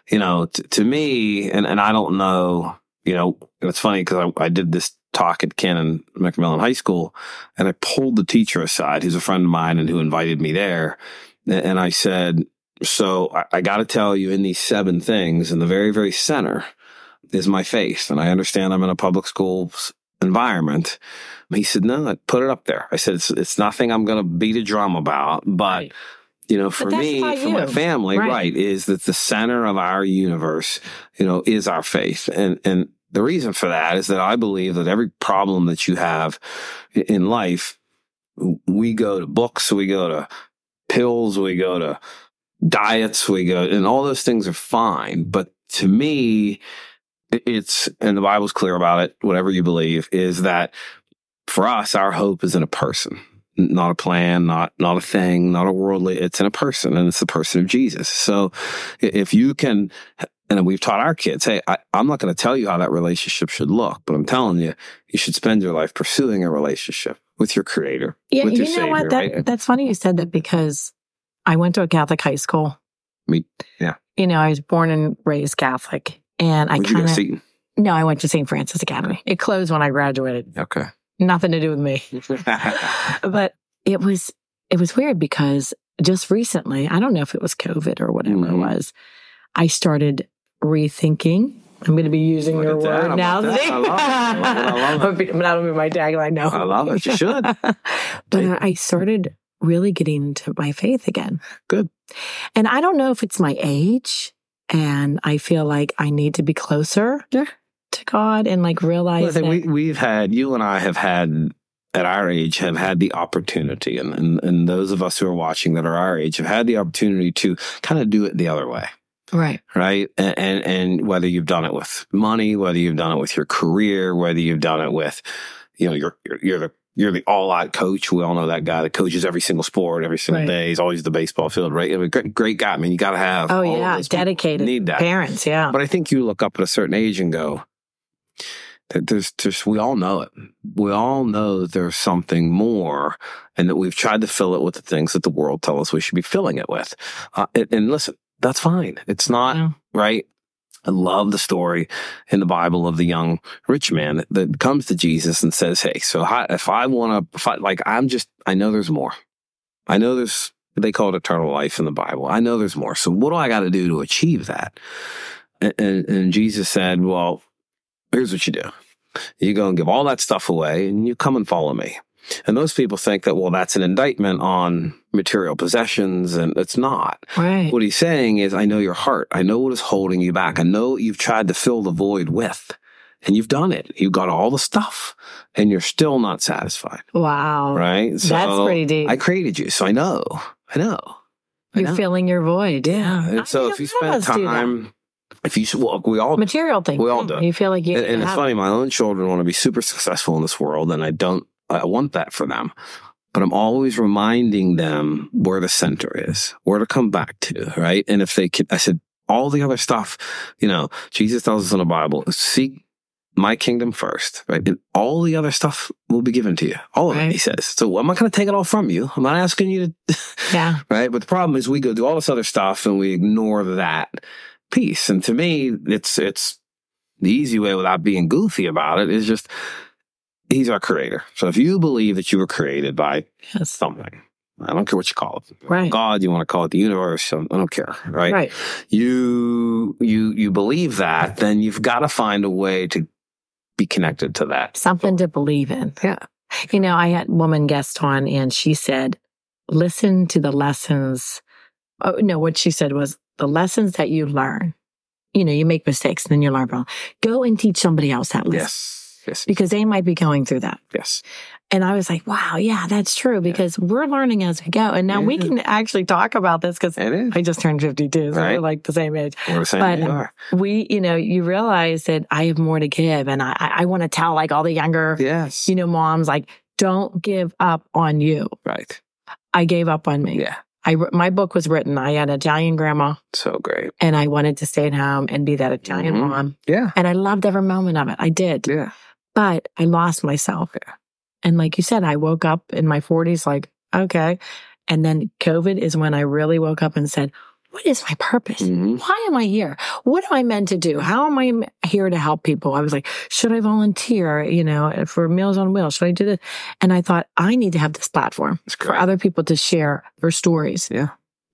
to me, and I don't know, it's funny because I did this talk at Canon McMillan High School, and I pulled the teacher aside, who's a friend of mine and who invited me there. And I said, so I got to tell you, in these 7 things, in the very, very center is my faith. And I understand I'm in a public school environment. He said, no, put it up there. I said, it's nothing I'm going to beat a drum about, but for me, for my family, is that the center of our universe, is our faith. And the reason for that is that I believe that every problem that you have in life, we go to books, we go to pills, we go to diets, and all those things are fine. But to me, and the Bible's clear about it, whatever you believe, is that for us, our hope is in a person, not a plan, not a thing, not a worldly, it's in a person, and it's the person of Jesus. So if you can, and we've taught our kids, hey, I'm not going to tell you how that relationship should look, but I'm telling you, you should spend your life pursuing a relationship with your Creator, with your Savior. What? That's funny you said that, because I went to a Catholic high school. Yeah. I was born and raised Catholic, and I kind of... Seton? No, I went to St. Francis Academy. It closed when I graduated. Okay. Nothing to do with me. But it was weird, because just recently, I don't know if it was COVID or whatever it was, I started rethinking. I'm going to be using your word now. I love it. That'll be my tagline now. I love it. You should. But I started really getting into my faith again. Good. And I don't know if it's my age, and I feel like I need to be closer to God and realize that we've had, you and I have had, at our age, have had the opportunity, and those of us who are watching that are our age have had the opportunity to kind of do it the other way. Right. Right. And whether you've done it with money, whether you've done it with your career, whether you've done it with, you're the all-out coach. We all know that guy that coaches every single sport, every single day. He's always the baseball field, right? I mean, great guy. I mean, you got to have dedicated need that. Parents, yeah. But I think you look up at a certain age and go, we all know it. We all know that there's something more, and that we've tried to fill it with the things that the world tells us we should be filling it with. And listen, that's fine. It's not right. I love the story in the Bible of the young rich man that comes to Jesus and says, hey, so I know there's more. I know they call it eternal life in the Bible. I know there's more. So what do I got to do to achieve that? And Jesus said, well, here's what you do. You go and give all that stuff away, and you come and follow me. And most people think that, well, that's an indictment on material possessions, and it's not. Right. What he's saying is, I know your heart. I know what is holding you back. I know what you've tried to fill the void with, and you've done it. You've got all the stuff, and you're still not satisfied. Wow. Right? So that's pretty deep. I created you, so I know. You're filling your void. Yeah. And so if you spend time... we all material things. We all do. You feel like you. And it's funny. My own children want to be super successful in this world, and I want that for them. But I'm always reminding them where the center is, where to come back to, right? And if they can, I said, all the other stuff, Jesus tells us in the Bible, seek my kingdom first, right? And all the other stuff will be given to you. All of it, he says. So I'm not going to take it all from you. I'm not asking you to, right? But the problem is we go do all this other stuff and we ignore that piece. And to me, it's the easy way without being goofy about it is just, he's our creator. So if you believe that you were created by something, I don't care what you call it. Right. God, you want to call it the universe, I don't care. Right. Right. You believe that, then you've got to find a way to be connected to that. Something to believe in. Yeah. I had a woman guest on, and she said, listen to the lessons. Oh, no, what she said was the lessons that you learn. You make mistakes and then you learn from. Go and teach somebody else that lesson. Yes. Because they might be going through that. Yes. And I was like, wow, yeah, that's true, because we're learning as we go. And now we can actually talk about this, because I just turned 52, so we're like the same age. We're the same age. We, you realize that I have more to give. And I want to tell all the younger, moms, don't give up on you. Right. I gave up on me. Yeah. My book was written. I had an Italian grandma. So great. And I wanted to stay at home and be that Italian mom. Yeah. And I loved every moment of it. I did. Yeah. But I lost myself. Yeah. And like you said, I woke up in my 40s okay. And then COVID is when I really woke up and said, what is my purpose? Why am I here? What am I meant to do? How am I here to help people? I was like, should I volunteer, for Meals on Wheels? Should I do this? And I thought, I need to have this platform for other people to share their stories. Yeah.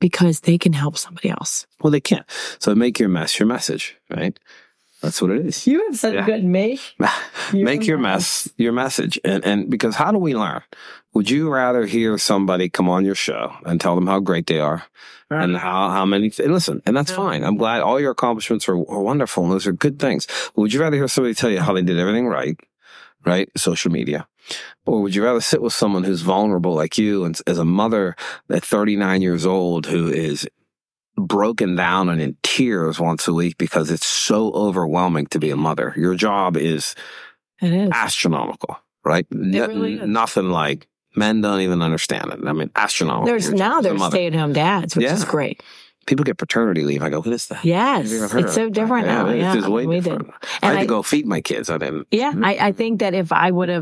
because they can help somebody else. Well, they can't. So make your mess your message, right? That's what it is. You have such good make. Make your mess your message. And because how do we learn? Would you rather hear somebody come on your show and tell them how great they are and how many, and listen, and that's fine. I'm glad all your accomplishments are wonderful and those are good things. But would you rather hear somebody tell you how they did everything right? Social media. Or would you rather sit with someone who's vulnerable like you and as a mother at 39 years old who is broken down and in tears once a week because it's so overwhelming to be a mother? Your job is astronomical, right? Really is. Nothing like men don't even understand it. I mean, astronomical. There's stay-at-home dads, which is great. People get paternity leave. I go, what is that? Yes. It's so different now. Yeah, it's way different. I had to go feed my kids. I didn't. Yeah. I think that if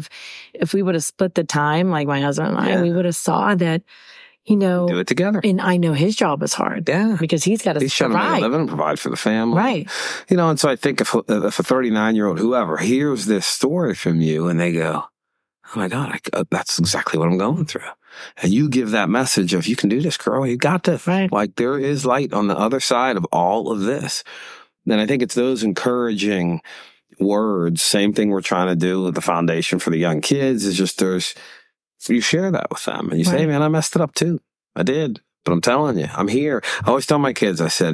we would have split the time, like my husband and I, we would have saw that, do it together. And I know his job is hard. Yeah. Because he's got to survive. Live and provide for the family. Right. And so I think if a 39-year-old, whoever, hears this story from you and they go, oh my God, that's exactly what I'm going through. And you give that message of, you can do this, girl. You got this. Right. Like there is light on the other side of all of this. And I think it's those encouraging words. Same thing we're trying to do with the foundation for the young kids is just you share that with them and you say, man, I messed it up too. I did. But I'm telling you, I'm here. I always tell my kids, I said,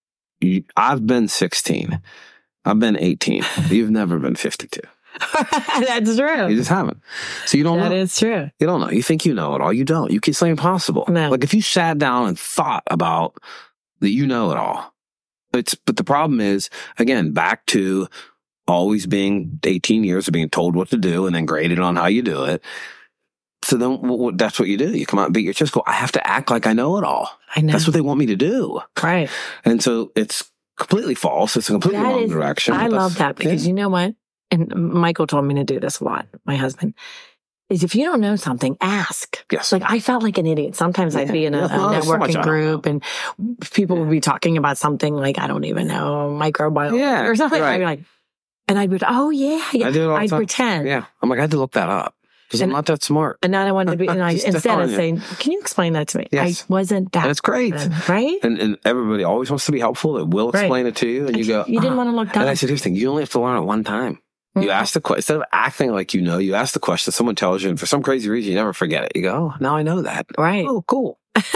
I've been 16. I've been 18. You've never been 52. That's true. You just haven't. So you don't know. That is true. You don't know. You think you know it all. You don't. You keep saying impossible. No. Like if you sat down and thought about that you know it all. But the problem is, again, back to always being 18 years of being told what to do and then graded on how you do it. So then that's what you do. You come out and beat your chest, go, I have to act like I know it all. I know. That's what they want me to do. Right. And so it's completely false. It's a completely wrong direction. I love that because you know what? And Michael told me to do this a lot, my husband, is if you don't know something, ask. Yes. Like I felt like an idiot. Sometimes I'd be in a networking group and people would be talking about something like, I don't even know, microbiology or something. Right. I'd be like, and I'd be, oh yeah. I do it all the time. I'd pretend. Yeah. I'm like, I had to look that up. Because I'm not that smart. And now I wanted to be, and instead of saying, can you explain that to me? Yes. I wasn't that. And it's great. Right? And everybody always wants to be helpful. They will explain it to you. And you go, you didn't want to look dumb. And I said, here's the thing. You only have to learn it one time. Mm-hmm. You ask the question. Instead of acting like you know, you ask the question. Someone tells you, and for some crazy reason, you never forget it. You go, oh, now I know that. Right. Oh, cool.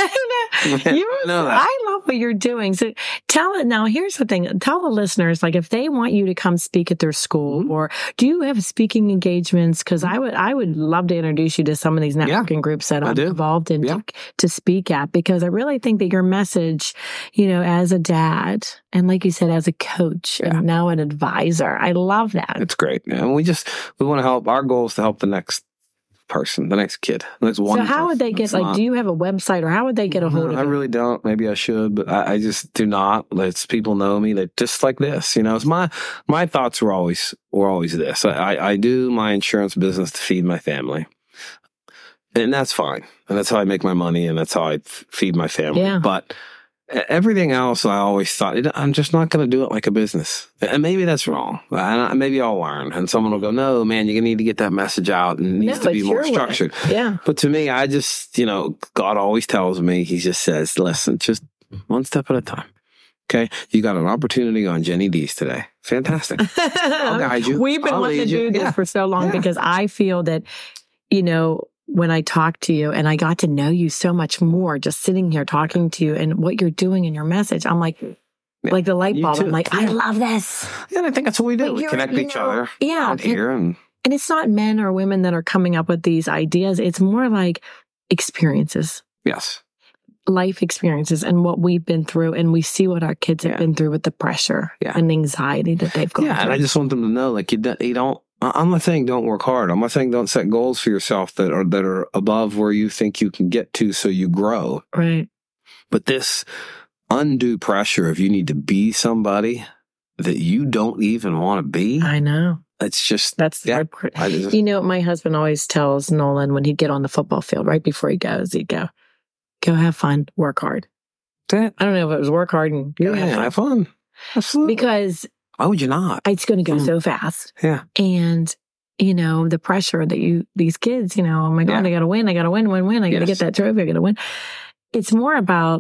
I love what you're doing. So now here's the thing. Tell the listeners, like if they want you to come speak at their school or do you have speaking engagements? Cause I would love to introduce you to some of these networking groups that I'm involved in to speak at, because I really think that your message, as a dad and like you said, as a coach and now an advisor, I love that. It's great. And we want to help. Our goal is to help the next person, the next kid. So how would they get, do you have a website or how would they get a hold of you? I really don't. Maybe I should, but I just do not. Let people know me that just like this, it's my thoughts were always this. I do my insurance business to feed my family. And that's fine. And that's how I make my money and that's how I feed my family. Yeah. But everything else, I always thought, I'm just not going to do it like a business. And maybe that's wrong. Maybe I'll learn. And someone will go, no, man, you need to get that message out and it needs to be more structured. Yeah. But to me, I just, God always tells me, he just says, listen, just one step at a time. Okay. You got an opportunity on Jenny D's today. Fantastic. I'll guide you. We've been wanting to do this for so long because I feel that, when I talk to you and I got to know you so much more, just sitting here talking to you and what you're doing in your message, I'm like the light bulb. I'm like, I love this. Yeah, and I think that's what we do. We connect each other out here. And it's not men or women that are coming up with these ideas. It's more like experiences. Yes. Life experiences and what we've been through. And we see what our kids have been through with the pressure and anxiety that they've gone through. And I just want them to know, like, you don't, I'm not saying don't work hard. I'm not saying don't set goals for yourself that are above where you think you can get to so you grow. Right. But this undue pressure of you need to be somebody that you don't even want to be. I know. That's the hard part. My husband always tells Nolan when he'd get on the football field right before he goes, he'd go have fun, work hard. I don't know if it was work hard and have fun. Absolutely. Because why would you not? It's going to go so fast. Yeah. And, the pressure that these kids, oh my God, I got to win, win. I got to get that trophy, I got to win. It's more about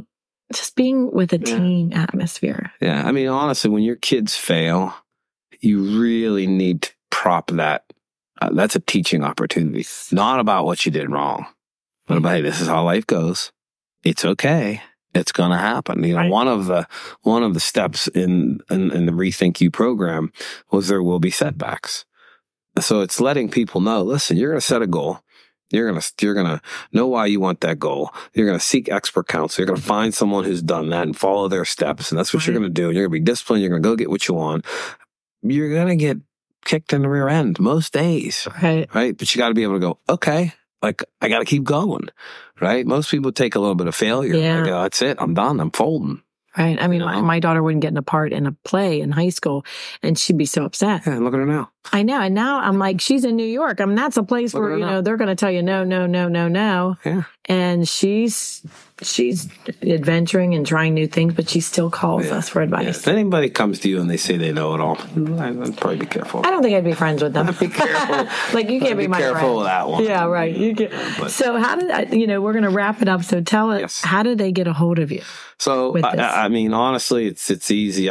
just being with a team atmosphere. Yeah. I mean, honestly, when your kids fail, you really need to prop that. That's a teaching opportunity. Not about what you did wrong, but about, hey, this is how life goes. It's okay. It's going to happen. You know, Right. one of the steps in the Rethink You program was there will be setbacks. So it's letting people know, listen, you're going to set a goal. You're going to know why you want that goal. You're going to seek expert counsel. You're going to find someone who's done that and follow their steps. And that's what you're going to do. And you're going to be disciplined. You're going to go get what you want. You're going to get kicked in the rear end most days. Right. Right. But you got to be able to go, okay, like I got to keep going. Right. Most people take a little bit of failure. Yeah. They go, that's it. I'm done. I'm folding. Right. I mean, You know? my daughter wouldn't get in a part in a play in high school, and she'd be so upset. Yeah. Look at her now. I know. And now I'm like, she's in New York. I mean, that's a place Look at where, her you now. know, they're going to tell you no, no, no, no, no. Yeah. And she's adventuring and trying new things, but she still calls us for Yeah. advice. If anybody comes to you and they say they know it all, I'd probably be careful. I don't think I'd be friends with them. Be careful. Like, you can't be my careful friend. with that one. Yeah, right. You can. But- So how did I, we're going to wrap it up. So tell us, Yes. how did they get a hold of you? So, with this? I mean, honestly, it's easy.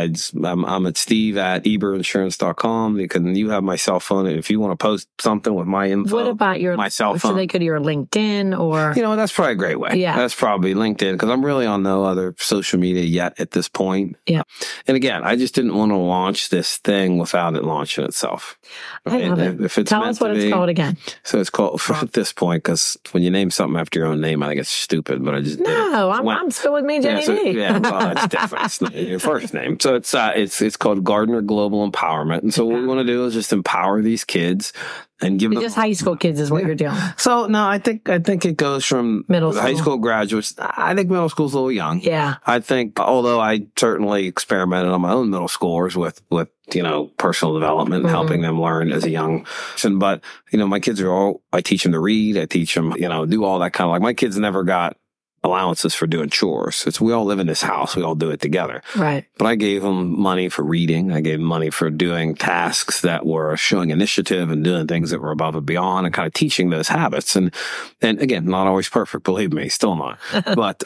I'm at steve@eberinsurance.com. You have my cell phone. If you want to post something with my info, What about my cell phone. So they could do your LinkedIn or? That's probably a great way. Yeah. That's probably LinkedIn, because I'm really on no other social media yet at this point. Yeah. And again, I just didn't want to launch this thing without it launching itself. I love it. If it's Tell meant us what to it's be- called again. So it's called, at this point, because when you name something after your own name, I think it's stupid, but I just did it. No, I'm Went- still with me, Jenny D. Yeah, well, it's different. It's not your first name. So it's called Gardner Global Empowerment. And so what we want to do is just empower these kids and give them Just high school kids is what you're doing. So no, I think it goes from Middle high school. school graduates. I think middle school's a little young. Yeah. I think, although I certainly experimented on my own middle schoolers with personal development and helping them learn as a young person. But, my kids I teach them to read. I teach them, do all that kind of, like, my kids never got allowances for doing chores. We all live in this house. We all do it together. Right. But I gave them money for reading. I gave them money for doing tasks that were showing initiative and doing things that were above and beyond and kind of teaching those habits. And again, not always perfect, believe me, still not. But,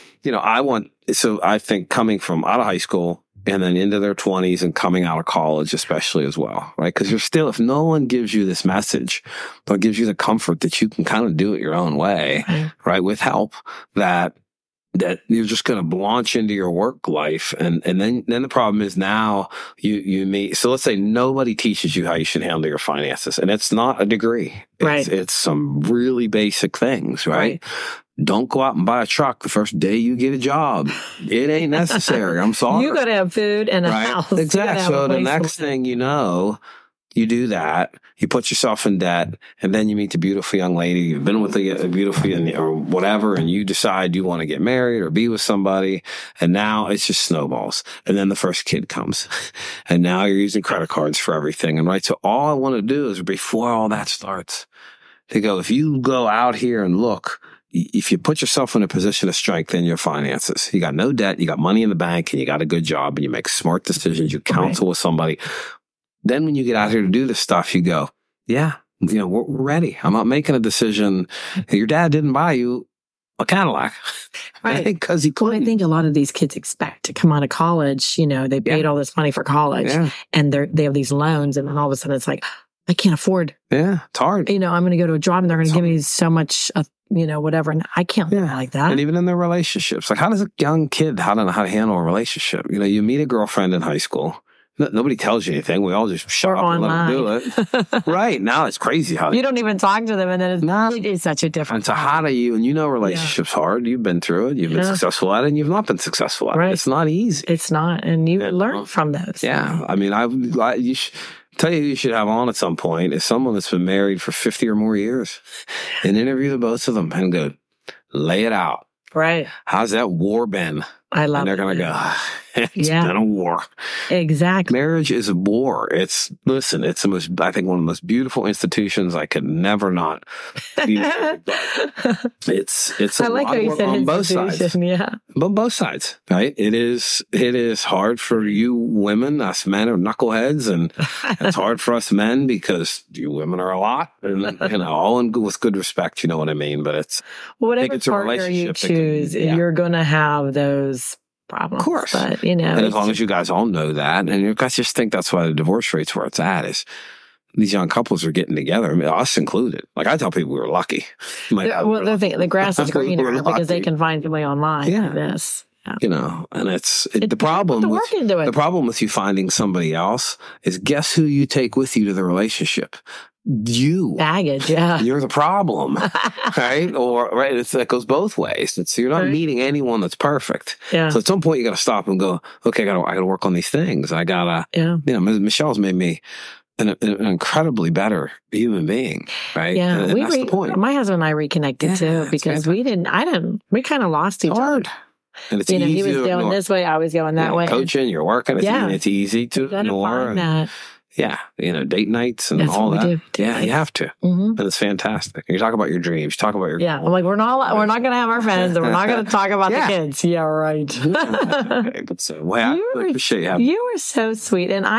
I think coming from out of high school and then into their 20s and coming out of college, especially as well, right? Because if no one gives you this message or gives you the comfort that you can kind of do it your own way, right? With help, that you're just going to launch into your work life. And then the problem is now you meet, so let's say nobody teaches you how you should handle your finances. And it's not a degree. Right. It's some really basic things, right? Don't go out and buy a truck the first day you get a job. It ain't necessary. I'm sorry. You got to have food and a Right? house. Exactly. So the next thing you know, you do that, you put yourself in debt, and then you meet the beautiful young lady. You've been with a beautiful or whatever, and you decide you want to get married or be with somebody, and now it's just snowballs. And then the first kid comes, and now you're using credit cards for everything. And so all I want to do is, before all that starts, to go, if you go out here and look, if you put yourself in a position of strength in your finances, you got no debt, you got money in the bank, and you got a good job, and you make smart decisions, you counsel with somebody. Then when you get out here to do this stuff, you go, yeah, we're ready. I'm not making a decision. Your dad didn't buy you a Cadillac. Right. Because he couldn't. Well, I think a lot of these kids expect to come out of college, they paid all this money for college and they have these loans, and then all of a sudden it's like, I can't afford. Yeah, it's hard. I'm going to go to a job and they're going to give me so much, whatever. And I can't live like that. And even in their relationships, like, how does a young kid, how to handle a relationship? You meet a girlfriend in high school. Nobody tells you anything. We all just shut up and let them do it. Right. Now it's crazy how you don't even talk to them, and then it's such a different. And so how do you, relationships hard. You've been through it. You've been successful at it, and you've not been successful at it. It's not easy. It's not. And you learn from those. Yeah. I mean, you tell you should have on at some point is someone that's been married for 50 or more years and interview the both of them and go, lay it out. Right. How's that war been? I love it. And they're going to go, it's been a war. Exactly. Marriage is a war. It's one of the most beautiful institutions. I could never not be married. It's I like how you said on both sides. Yeah. But both sides, right? It is hard for you women. Us men are knuckleheads, and it's hard for us men because you women are a lot, and all with good respect. You know what I mean? But it's whatever it's a partner you relationship choose, you're going to have those problems. Of course. But, you know. And as long as you guys all know that, and you guys just think that's why the divorce rate's where it's at, is these young couples are getting together, I mean, us included. Like, I tell people we were lucky. The grass is greener because they can find somebody online like this. Yeah. You know, and the problem with you finding somebody else is, guess who you take with you to the relationship? You. Baggage, yeah. You're the problem, right? That goes both ways. You're not meeting anyone that's perfect. Yeah. So at some point you got to stop and go, okay, I got to work on these things. I gotta, you know, Michelle's made me an incredibly better human being, right? Yeah. And that's the point. My husband and I reconnected too, because we kind of lost each other. And it's easy. He was going ignore. This way, I was going that way. Coaching, you're working. It's easy to ignore. Yeah, you know, date nights and all that. Yeah, you have to. Mm-hmm. And it's fantastic. You talk about your dreams. You talk about your I'm like, we're not going to have our friends, and we're not going to talk about the kids. Yeah, right. But so, I appreciate you. You were so sweet, and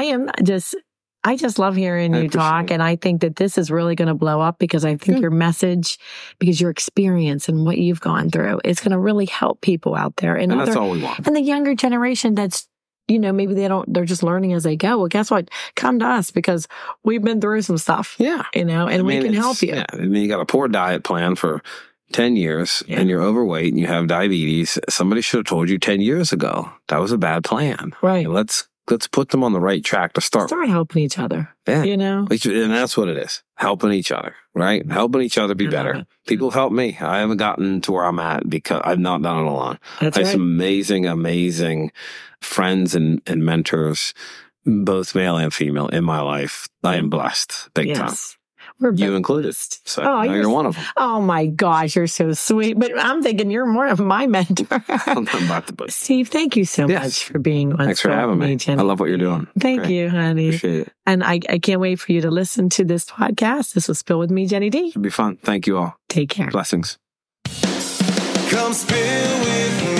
I just love hearing you talk, and I think that this is really going to blow up, because I think your message, because your experience and what you've gone through, is going to really help people out there. And that's all we want. And the younger generation that's, you know, maybe they're just learning as they go. Well, guess what? Come to us, because we've been through some stuff. Yeah. You know, and we can help you. Yeah. I mean, you got a poor diet plan for 10 years and you're overweight and you have diabetes. Somebody should have told you 10 years ago that was a bad plan. Right. And let's put them on the right track to start helping each other. Yeah. You know? And that's what it is. Helping each other, right? Helping each other be better. People have helped me. I haven't gotten to where I'm at because I've not done it alone. I have some amazing friends and mentors, both male and female, in my life. I am blessed big time. You included. So you're one of them. Oh my gosh, you're so sweet. But I'm thinking you're more of my mentor. I'm about to put. Steve, thank you so much for being on. Thanks for having me. Jenny. I love what you're doing. Thank you, honey. Appreciate it. And I can't wait for you to listen to this podcast. This was Spill with me, Jenny D. It'll be fun. Thank you all. Take care. Blessings. Come spill with me.